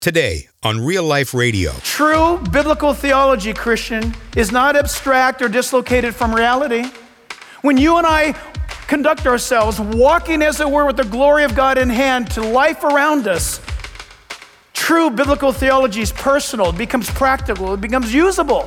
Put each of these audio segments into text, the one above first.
Today on Real Life Radio. True biblical theology, Christian, is not abstract or dislocated from reality. When you and I conduct ourselves, walking as it were with the glory of God in hand to life around us, true biblical theology is personal, it becomes practical, it becomes usable.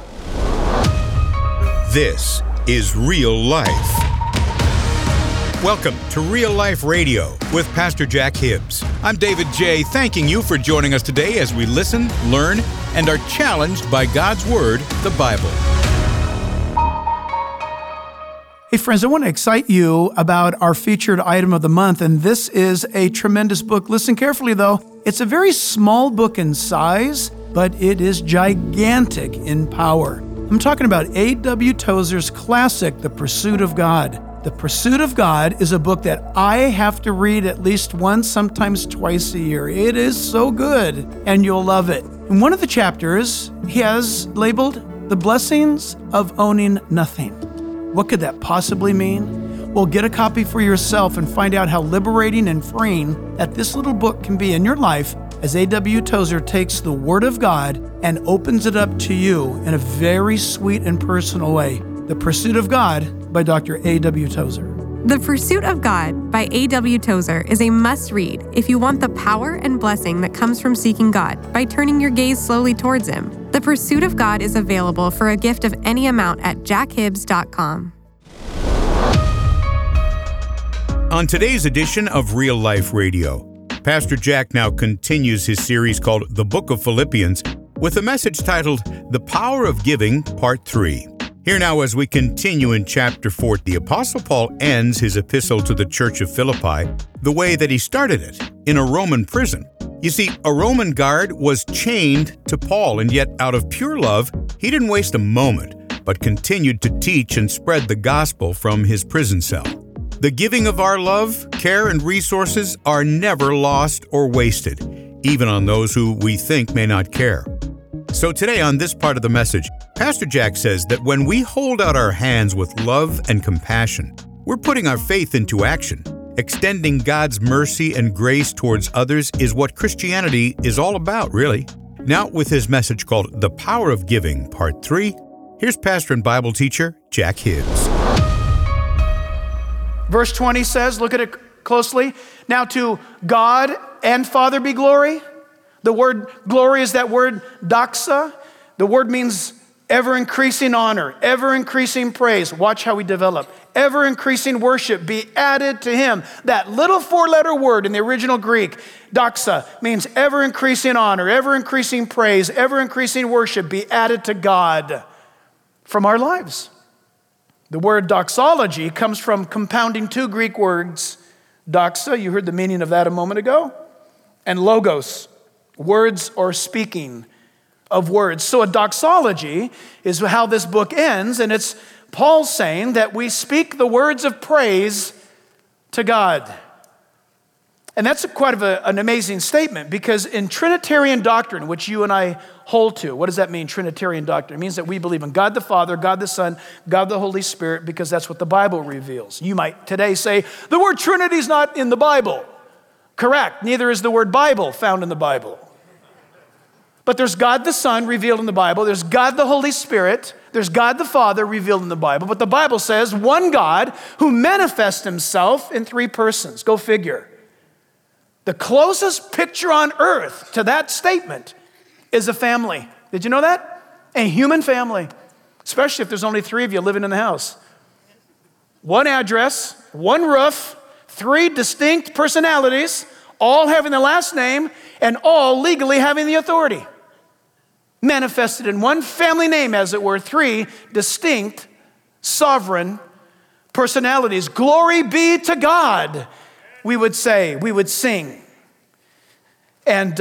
This is Real Life. Welcome to Real Life Radio with Pastor Jack Hibbs. I'm David J., thanking you for joining us today as we listen, learn, and are challenged by God's Word, the Bible. Hey friends, I want to excite you about our featured item of the month, and this is a tremendous book. Listen carefully though. It's a very small book in size, but it is gigantic in power. I'm talking about A.W. Tozer's classic, The Pursuit of God. The Pursuit of God is a book that I have to read at least once, sometimes twice a year. It is so good, and you'll love it. In one of the chapters, he has labeled The Blessings of Owning Nothing. What could that possibly mean? Well, get a copy for yourself and find out how liberating and freeing that this little book can be in your life as A.W. Tozer takes the Word of God and opens it up to you in a very sweet and personal way. The Pursuit of God by Dr. A.W. Tozer. The Pursuit of God by A.W. Tozer is a must-read if you want the power and blessing that comes from seeking God by turning your gaze slowly towards Him. The Pursuit of God is available for a gift of any amount at jackhibbs.com. On today's edition of Real Life Radio, Pastor Jack now continues his series called The Book of Philippians with a message titled The Power of Giving, Part 3. Here now as we continue in chapter 4, the Apostle Paul ends his epistle to the church of Philippi the way that he started it, in a Roman prison. You see, a Roman guard was chained to Paul, and yet out of pure love, he didn't waste a moment, but continued to teach and spread the gospel from his prison cell. The giving of our love, care, and resources are never lost or wasted, even on those who we think may not care. So today on this part of the message, Pastor Jack says that when we hold out our hands with love and compassion, we're putting our faith into action. Extending God's mercy and grace towards others is what Christianity is all about, really. Now, with his message called The Power of Giving, Part 3, here's pastor and Bible teacher Jack Hibbs. Verse 20 says, look at it closely, now to God and Father be glory. The word glory is that word doxa. The word means ever-increasing honor, ever-increasing praise. Watch how we develop. Ever-increasing worship be added to Him. That little four-letter word in the original Greek, doxa, means ever-increasing honor, ever-increasing praise, ever-increasing worship be added to God from our lives. The word doxology comes from compounding two Greek words, doxa, you heard the meaning of that a moment ago, and logos, words or speaking of words. So a doxology is how this book ends, and it's Paul saying that we speak the words of praise to God. And that's quite of an amazing statement, because in Trinitarian doctrine, which you and I hold to, what does that mean, Trinitarian doctrine? It means that we believe in God the Father, God the Son, God the Holy Spirit, because that's what the Bible reveals. You might today say, the word Trinity is not in the Bible. Correct, neither is the word Bible found in the Bible. But there's God the Son revealed in the Bible, there's God the Holy Spirit, there's God the Father revealed in the Bible, but the Bible says one God who manifests Himself in three persons. Go figure. The closest picture on earth to that statement is a family. Did you know that? A human family, especially if there's only three of you living in the house. One address, one roof, three distinct personalities, all having the last name and all legally having the authority. Manifested in one family name, as it were, three distinct sovereign personalities. Glory be to God, we would say, we would sing. And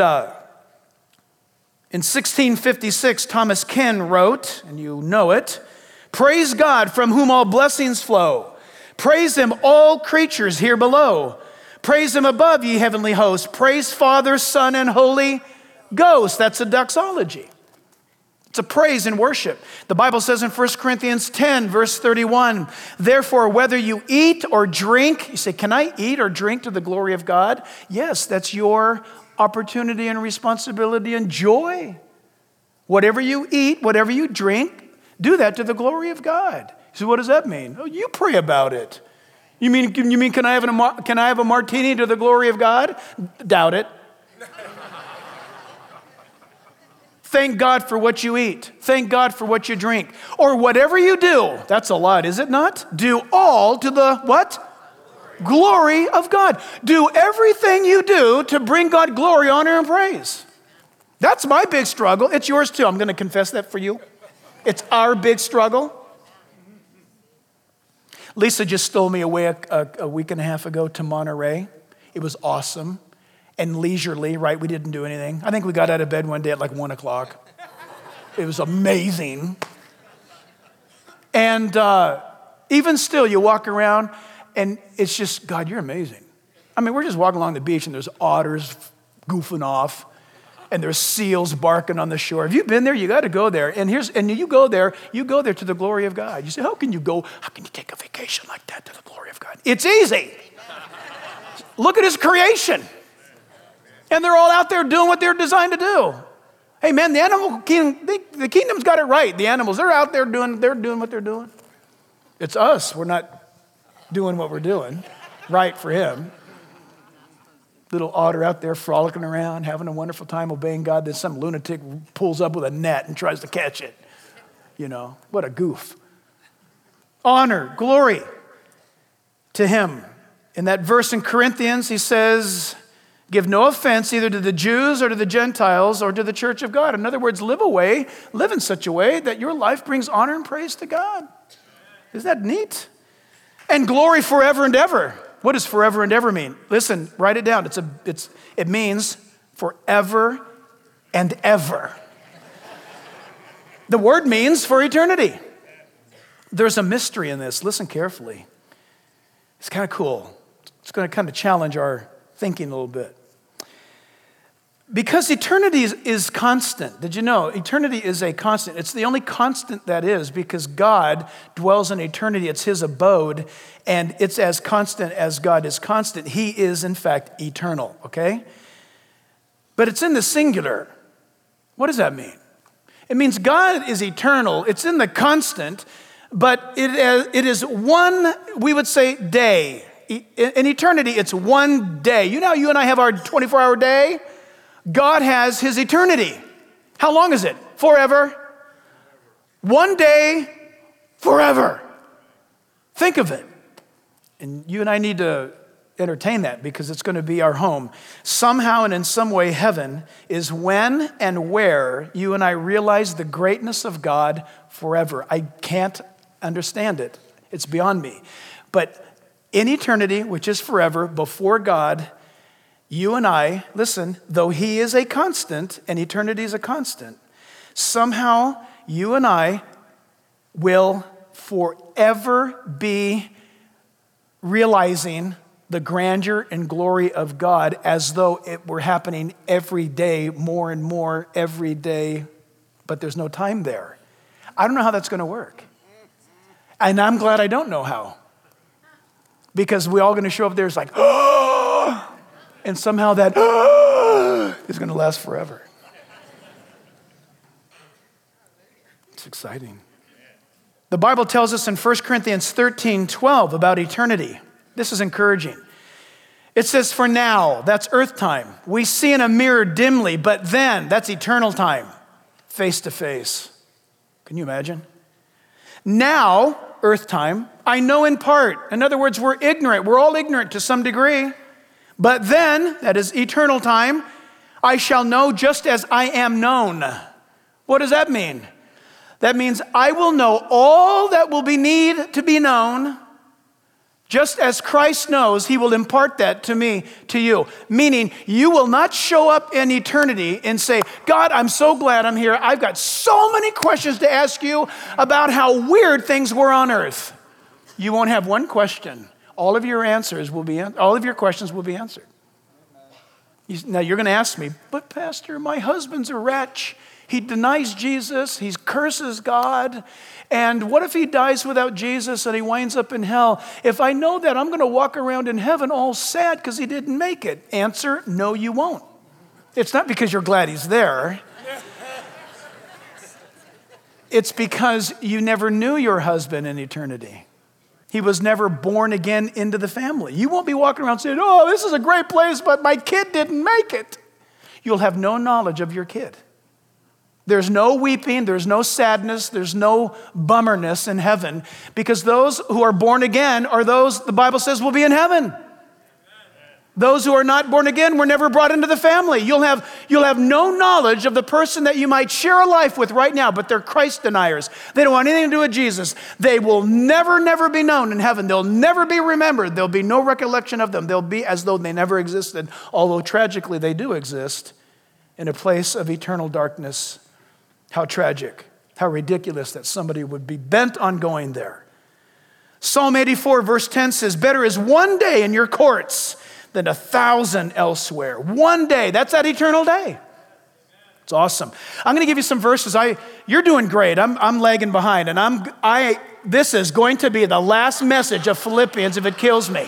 in 1656, Thomas Ken wrote, and you know it, praise God from whom all blessings flow. Praise Him, all creatures here below. Praise Him above, ye heavenly hosts. Praise Father, Son, and Holy Ghost. That's a doxology. It's a praise and worship. The Bible says in 1 Corinthians 10, verse 31, therefore, whether you eat or drink, you say, can I eat or drink to the glory of God? Yes, that's your opportunity and responsibility and joy. Whatever you eat, whatever you drink, do that to the glory of God. So what does that mean? Oh, you pray about it. You mean can I have a martini to the glory of God? Doubt it. Thank God for what you eat. Thank God for what you drink. Or whatever you do, that's a lot, is it not? Do all to the what? Glory of God. Do everything you do to bring God glory, honor, and praise. That's my big struggle. It's yours too. I'm going to confess that for you. It's our big struggle. Lisa just stole me away a week and a half ago to Monterey. It was awesome and leisurely, right? We didn't do anything. I think we got out of bed one day at like 1 o'clock. It was amazing. And even still, you walk around and it's just, God, you're amazing. I mean, we're just walking along the beach and there's otters goofing off and there's seals barking on the shore. Have you been there? You got to go there. And you go there to the glory of God. You say, how can you take a vacation like that to the glory of God? It's easy. Look at his creation. And they're all out there doing what they're designed to do. Hey man, the animal kingdom, the kingdom's got it right. The animals, they're out there doing what they're doing. It's us. We're not doing what we're doing right for him. Little otter out there frolicking around, having a wonderful time obeying God. Then some lunatic pulls up with a net and tries to catch it. You know, what a goof. Honor, glory to him. In that verse in Corinthians, he says, give no offense either to the Jews or to the Gentiles or to the church of God. In other words, live in such a way that your life brings honor and praise to God. Isn't that neat? And glory forever and ever. What does forever and ever mean? Listen, write it down. It means forever and ever. The word means for eternity. There's a mystery in this. Listen carefully. It's kind of cool. It's going to kind of challenge our thinking a little bit. Because eternity is constant. Did you know? Eternity is a constant. It's the only constant that is because God dwells in eternity. It's his abode, and it's as constant as God is constant. He is, in fact, eternal, okay? But it's in the singular. What does that mean? It means God is eternal. It's in the constant, but it is one, we would say, day. In eternity, it's one day. You know how you and I have our 24-hour day? God has his eternity. How long is it? Forever. One day, forever. Think of it. And you and I need to entertain that because it's going to be our home. Somehow and in some way, heaven is when and where you and I realize the greatness of God forever. I can't understand it. It's beyond me. But in eternity, which is forever, before God, you and I, listen, though he is a constant and eternity is a constant, somehow you and I will forever be realizing the grandeur and glory of God as though it were happening every day, more and more every day, but there's no time there. I don't know how that's going to work. And I'm glad I don't know how. Because we're all going to show up there, it's like, oh! And somehow that is going to last forever. It's exciting. The Bible tells us in 1 Corinthians 13:12 about eternity. This is encouraging. It says, for now, that's earth time. We see in a mirror dimly, but then, that's eternal time, face to face. Can you imagine? Now, earth time, I know in part. In other words, we're ignorant. We're all ignorant to some degree. But then, that is eternal time, I shall know just as I am known. What does that mean? That means I will know all that will be need to be known. Just as Christ knows, he will impart that to me, to you. Meaning, you will not show up in eternity and say, God, I'm so glad I'm here. I've got so many questions to ask you about how weird things were on earth. You won't have one question. All of your questions will be answered. Now you're going to ask me, but Pastor, my husband's a wretch. He denies Jesus. He curses God. And what if he dies without Jesus and he winds up in hell? If I know that, I'm going to walk around in heaven all sad because he didn't make it. Answer, no, you won't. It's not because you're glad he's there. It's because you never knew your husband in eternity. He was never born again into the family. You won't be walking around saying, oh, this is a great place, but my kid didn't make it. You'll have no knowledge of your kid. There's no weeping, there's no sadness, there's no bummerness in heaven, because those who are born again are those the Bible says will be in heaven. Those who are not born again were never brought into the family. You'll have no knowledge of the person that you might share a life with right now, but they're Christ deniers. They don't want anything to do with Jesus. They will never be known in heaven. They'll never be remembered. There'll be no recollection of them. They'll be as though they never existed, although tragically they do exist in a place of eternal darkness. How tragic, how ridiculous that somebody would be bent on going there. Psalm 84 verse 10 says, better is one day in your courts than 1,000 elsewhere. One day, that's that eternal day. It's awesome. I'm going to give you some verses. You're doing great. I'm lagging behind, and this is going to be the last message of Philippians if it kills me.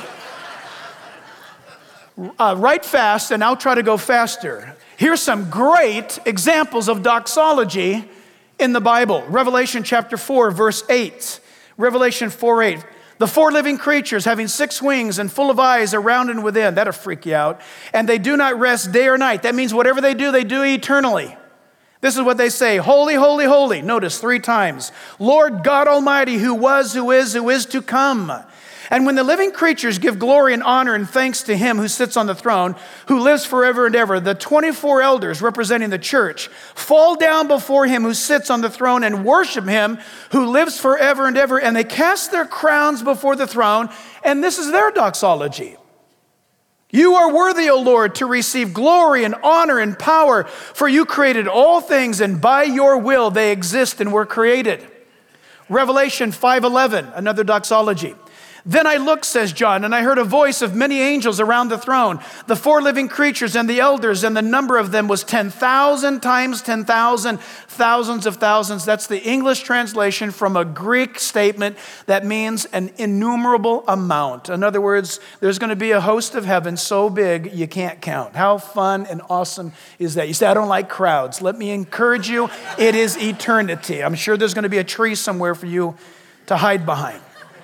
Write fast, and I'll try to go faster. Here's some great examples of doxology in the Bible. Revelation chapter 4, verse 8. Revelation 4:8. The four living creatures having 6 wings and full of eyes around and within. That'll freak you out. And they do not rest day or night. That means whatever they do eternally. This is what they say. Holy, holy, holy. Notice 3 times. Lord God Almighty, who was, who is to come. And when the living creatures give glory and honor and thanks to him who sits on the throne, who lives forever and ever, the 24 elders representing the church fall down before him who sits on the throne and worship him who lives forever and ever. And they cast their crowns before the throne. And this is their doxology. You are worthy, O Lord, to receive glory and honor and power, for you created all things, and by your will they exist and were created. Revelation 5:11, another doxology. Then I looked, says John, and I heard a voice of many angels around the throne, the 4 living creatures and the elders, and the number of them was 10,000 times 10,000, thousands of thousands. That's the English translation from a Greek statement that means an innumerable amount. In other words, there's going to be a host of heaven so big you can't count. How fun and awesome is that? You say, I don't like crowds. Let me encourage you, it is eternity. I'm sure there's going to be a tree somewhere for you to hide behind.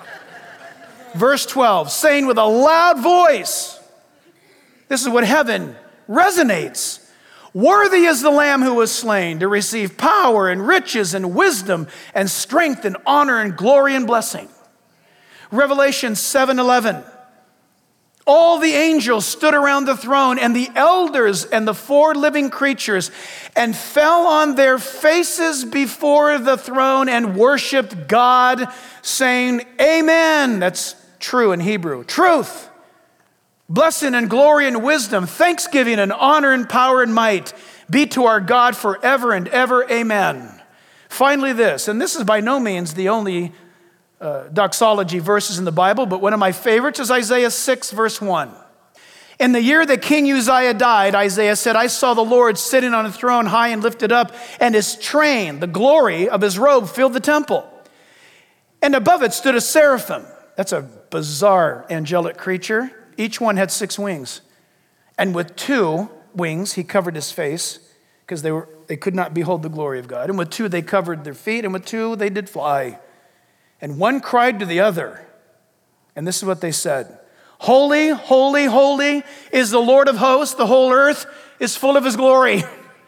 Verse 12, saying with a loud voice, this is what heaven resonates. Worthy is the Lamb who was slain to receive power and riches and wisdom and strength and honor and glory and blessing. Revelation 7:11. All the angels stood around the throne and the elders and the 4 living creatures and fell on their faces before the throne and worshiped God, saying, Amen. That's true in Hebrew. Truth, blessing and glory and wisdom, thanksgiving and honor and power and might be to our God forever and ever. Amen. Finally this, and this is by no means the only doxology verses in the Bible, but one of my favorites is Isaiah 6, verse 1. In the year that King Uzziah died, Isaiah said, I saw the Lord sitting on a throne high and lifted up, and his train, the glory of his robe, filled the temple. And above it stood a seraphim. That's a bizarre angelic creature. Each one had 6 wings. And with 2 wings, he covered his face because they could not behold the glory of God. And with 2, they covered their feet. And with 2, they did fly. And one cried to the other. And this is what they said. Holy, holy, holy is the Lord of hosts. The whole earth is full of his glory.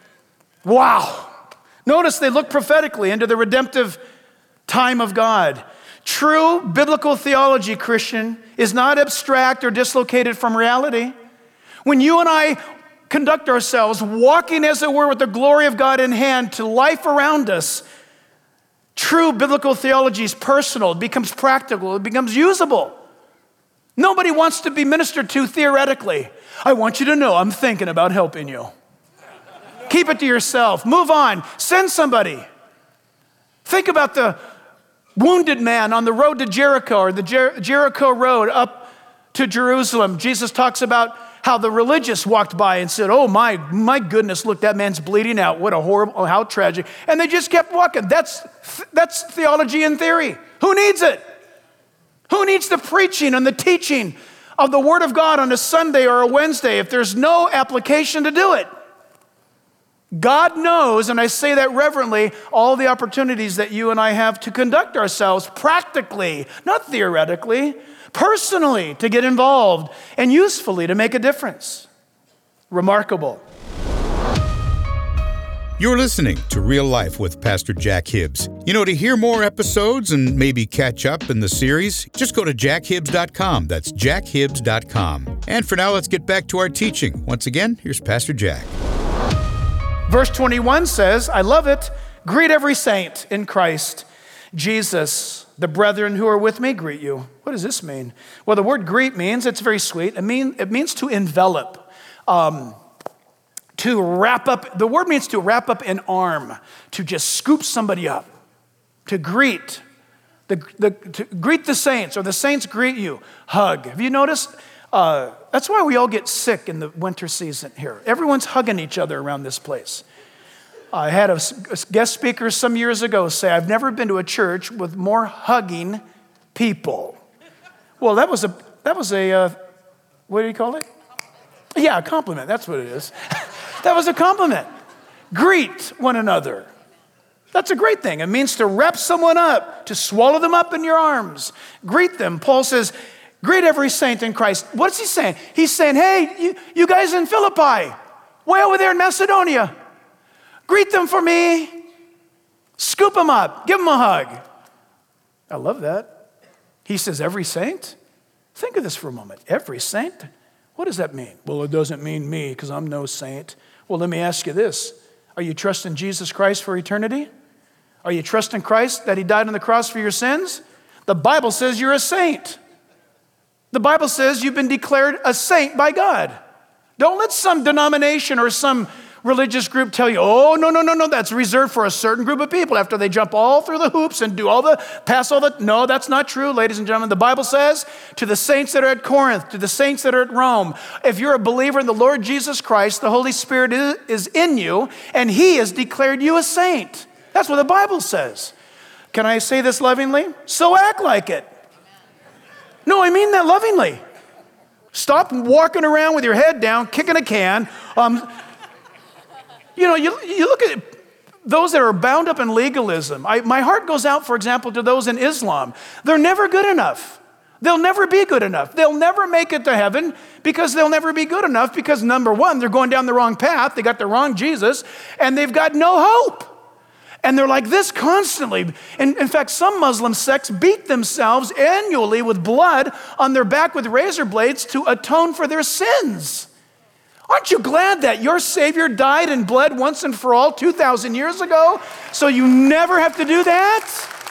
Wow. Notice they look prophetically into the redemptive time of God. True biblical theology, Christian, is not abstract or dislocated from reality. When you and I conduct ourselves, walking as it were with the glory of God in hand to life around us, true biblical theology is personal, it becomes practical, it becomes usable. Nobody wants to be ministered to theoretically. I want you to know I'm thinking about helping you. Keep it to yourself. Move on. Send somebody. Think about the wounded man on the road to Jericho, or the Jericho road up to Jerusalem. Jesus talks about how the religious walked by and said, oh my goodness, look, that man's bleeding out. What a horrible, how tragic. And they just kept walking. That's theology in theory. Who needs it? Who needs the preaching and the teaching of the Word of God on a Sunday or a Wednesday if there's no application to do it? God knows, and I say that reverently, all the opportunities that you and I have to conduct ourselves practically, not theoretically, personally, to get involved and usefully to make a difference. Remarkable. You're listening to Real Life with Pastor Jack Hibbs. You know, to hear more episodes and maybe catch up in the series, just go to jackhibbs.com. That's jackhibbs.com. And for now, let's get back to our teaching. Once again, here's Pastor Jack. Verse 21 says, I love it, greet every saint in Christ Jesus. The brethren who are with me greet you. What does this mean? Well, the word greet means, it's very sweet, it means to envelop. To wrap up, the word means to wrap up an arm, to just scoop somebody up, to greet, to greet the saints, or the saints greet you, hug. Have you noticed? That's why we all get sick in the winter season here. Everyone's hugging each other around this place. I had a guest speaker some years ago say, I've never been to a church with more hugging people. Well, that was a what do you call it? Yeah, a compliment, that's what it is. That was a compliment. Greet one another. That's a great thing. It means to wrap someone up, to swallow them up in your arms. Greet them. Paul says, greet every saint in Christ. What's he saying? He's saying, hey, you guys in Philippi, way over there in Macedonia, greet them for me. Scoop them up. Give them a hug. I love that. He says, every saint? Think of this for a moment. Every saint? What does that mean? Well, it doesn't mean me because I'm no saint. Well, let me ask you this. Are you trusting Jesus Christ for eternity? Are you trusting Christ that he died on the cross for your sins? The Bible says you're a saint. The Bible says you've been declared a saint by God. Don't let some denomination or some religious group tell you, oh, no, that's reserved for a certain group of people after they jump all through the hoops and pass all the, no, that's not true, ladies and gentlemen. The Bible says to the saints that are at Corinth, to the saints that are at Rome, if you're a believer in the Lord Jesus Christ, the Holy Spirit is in you, and he has declared you a saint. That's what the Bible says. Can I say this lovingly? So act like it. No, I mean that lovingly. Stop walking around with your head down, kicking a can. You look at those that are bound up in legalism. My heart goes out, for example, to those in Islam. They're never good enough. They'll never be good enough. They'll never make it to heaven because they'll never be good enough because, number one, they're going down the wrong path. They got the wrong Jesus, and they've got no hope. And they're like this constantly. In fact, some Muslim sects beat themselves annually with blood on their back with razor blades to atone for their sins. Aren't you glad that your Savior died and bled once and for all 2,000 years ago so you never have to do that?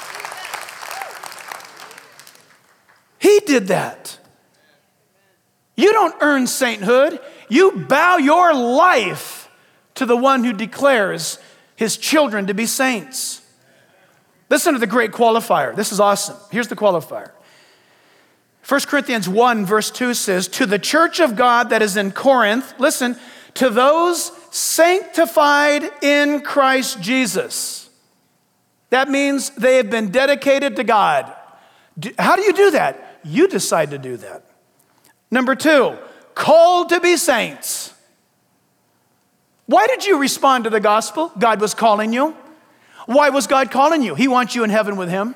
He did that. You don't earn sainthood. You bow your life to the one who declares his children to be saints. Listen to the great qualifier. This is awesome. Here's the qualifier. 1 Corinthians 1 verse 2 says, to the church of God that is in Corinth, listen, to those sanctified in Christ Jesus. That means they have been dedicated to God. How do you do that? You decide to do that. Number 2, called to be saints. Why did you respond to the gospel? God was calling you. Why was God calling you? He wants you in heaven with him.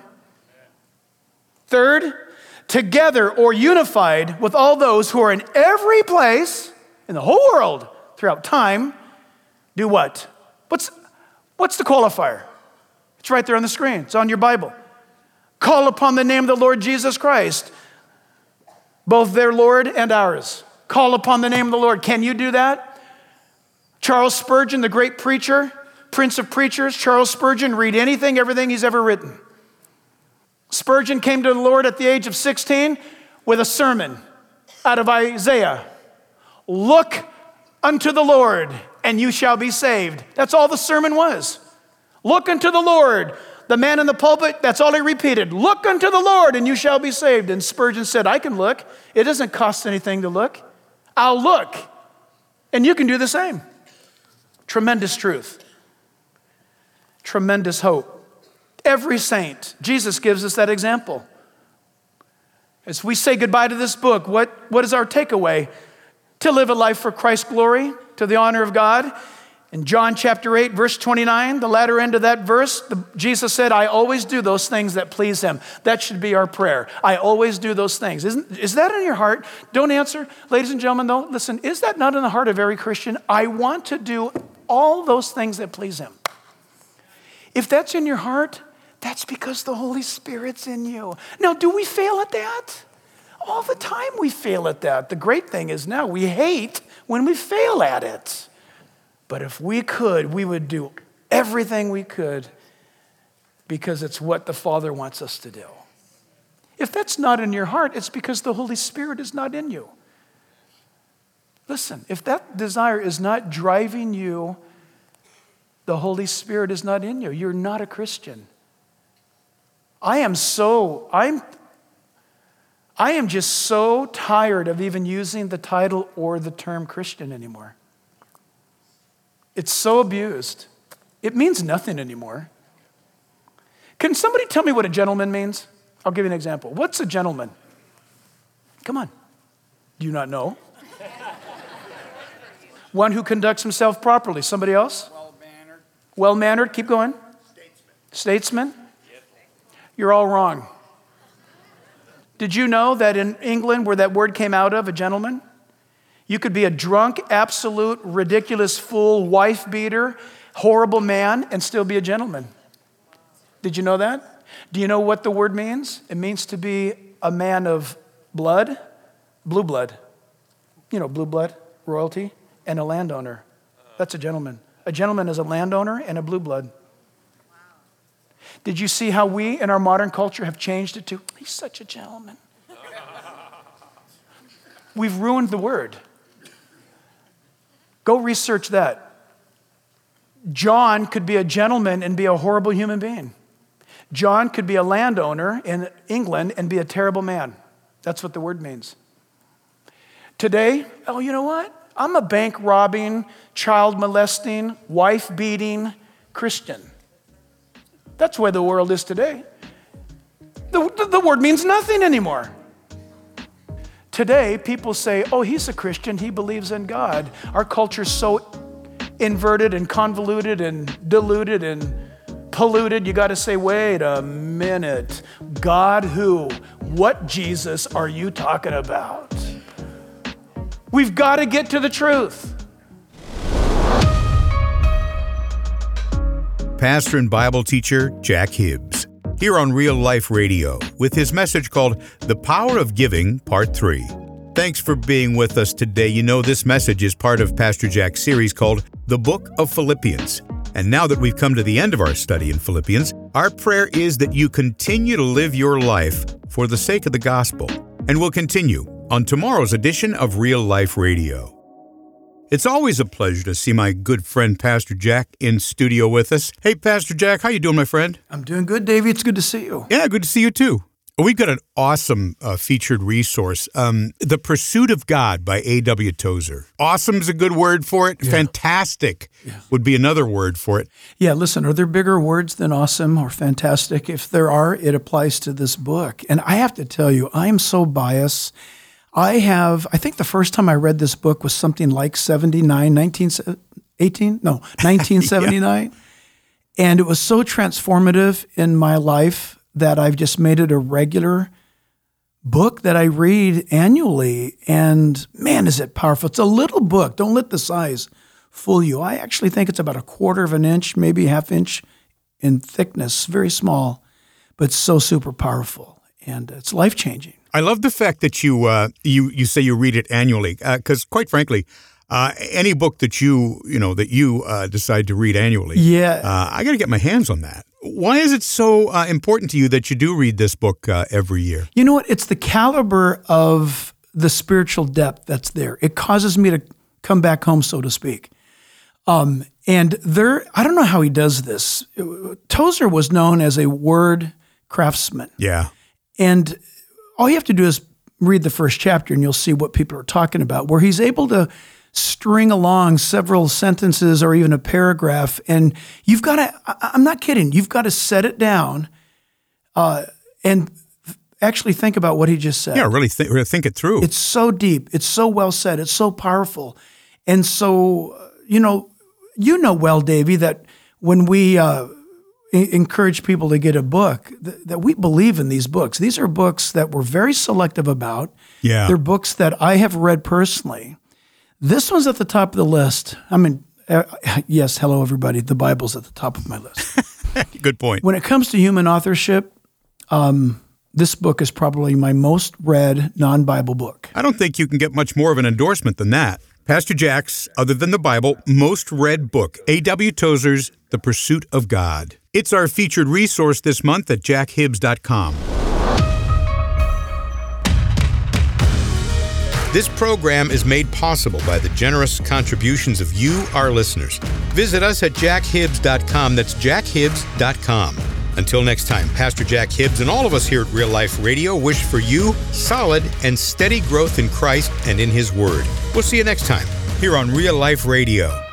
3rd, together or unified with all those who are in every place in the whole world throughout time, do what? What's the qualifier? It's right there on the screen. It's on your Bible. Call upon the name of the Lord Jesus Christ, both their Lord and ours. Call upon the name of the Lord. Can you do that? Charles Spurgeon, the great preacher, prince of preachers, Charles Spurgeon, read anything, everything he's ever written. Spurgeon came to the Lord at the age of 16 with a sermon out of Isaiah. Look unto the Lord, and you shall be saved. That's all the sermon was. Look unto the Lord. The man in the pulpit, that's all he repeated. Look unto the Lord, and you shall be saved. And Spurgeon said, I can look. It doesn't cost anything to look. I'll look, and you can do the same. Tremendous truth. Tremendous hope. Every saint, Jesus gives us that example. As we say goodbye to this book, what is our takeaway? To live a life for Christ's glory, to the honor of God. In John chapter 8, verse 29, the latter end of that verse, Jesus said, I always do those things that please him. That should be our prayer. I always do those things. Is that in your heart? Don't answer. Ladies and gentlemen, though, listen, is that not in the heart of every Christian? I want to do all those things that please him. If that's in your heart, that's because the Holy Spirit's in you. Now, do we fail at that? All the time we fail at that. The great thing is now we hate when we fail at it. But if we could, we would do everything we could because it's what the Father wants us to do. If that's not in your heart, it's because the Holy Spirit is not in you. Listen, if that desire is not driving you, the Holy Spirit is not in you. You're not a Christian. I am just so tired of even using the title or the term Christian anymore. It's so abused. It means nothing anymore. Can somebody tell me what a gentleman means? I'll give you an example. What's a gentleman? Come on. Do you not know? One who conducts himself properly. Somebody else? Well-mannered. Well-mannered. Keep going. Statesman. You're all wrong. Did you know that in England, where that word came out of, a gentleman, you could be a drunk, absolute, ridiculous fool, wife-beater, horrible man, and still be a gentleman? Did you know that? Do you know what the word means? It means to be a man of blood, blue blood. You know, blue blood, royalty, and a landowner. That's a gentleman. A gentleman is a landowner and a blue blood. Did you see how we in our modern culture have changed it to, he's such a gentleman? We've ruined the word. Go research that. John could be a gentleman and be a horrible human being. John could be a landowner in England and be a terrible man. That's what the word means. Today, oh, you know what? I'm a bank robbing, child molesting, wife beating Christian. That's where the world is today. The word means nothing anymore. Today, people say, oh, he's a Christian, he believes in God. Our culture's so inverted and convoluted and diluted and polluted, you got to say, wait a minute. God who? What Jesus are you talking about? We've got to get to the truth. Pastor and Bible teacher Jack Hibbs, here on Real Life Radio, with his message called The Power of Giving, Part 3. Thanks for being with us today. You know, this message is part of Pastor Jack's series called The Book of Philippians. And now that we've come to the end of our study in Philippians, our prayer is that you continue to live your life for the sake of the gospel. And we'll continue on tomorrow's edition of Real Life Radio. It's always a pleasure to see my good friend Pastor Jack in studio with us. Hey, Pastor Jack, how you doing, my friend? I'm doing good, Davey. It's good to see you. Yeah, good to see you too. We've got an awesome featured resource, The Pursuit of God by A.W. Tozer. Awesome's a good word for it. Yeah. Fantastic would be another word for it. Yeah, listen, are there bigger words than awesome or fantastic? If there are, it applies to this book. And I have to tell you, I am so biased. I think the first time I read this book was something like 1979. Yeah. And it was so transformative in my life that I've just made it a regular book that I read annually. And man, is it powerful. It's a little book. Don't let the size fool you. I actually think it's about 1/4 of an inch, maybe 1/2 inch in thickness, very small, but so super powerful. And it's life-changing. I love the fact that you say you read it annually, because quite frankly, any book that you decide to read annually, I got to get my hands on that. Why is it so important to you that you do read this book every year? You know what? It's the caliber of the spiritual depth that's there. It causes me to come back home, so to speak. I don't know how he does this. Tozer was known as a word craftsman. Yeah. And all you have to do is read the first chapter and you'll see what people are talking about, where he's able to string along several sentences or even a paragraph. And you've got to, I'm not kidding, you've got to set it down and actually think about what he just said. Yeah, really think it through. It's so deep. It's so well said. It's so powerful. And so, you know well, Davey, that when we encourage people to get a book, that we believe in these books. These are books that we're very selective about. Yeah. They're books that I have read personally. This one's at the top of the list. I mean, yes, hello, everybody. The Bible's at the top of my list. Good point. When it comes to human authorship, this book is probably my most read non-Bible book. I don't think you can get much more of an endorsement than that. Pastor Jack's, other than the Bible, most read book, A.W. Tozer's The Pursuit of God. It's our featured resource this month at jackhibbs.com. This program is made possible by the generous contributions of you, our listeners. Visit us at jackhibbs.com. That's jackhibbs.com. Until next time, Pastor Jack Hibbs and all of us here at Real Life Radio wish for you solid and steady growth in Christ and in His Word. We'll see you next time here on Real Life Radio.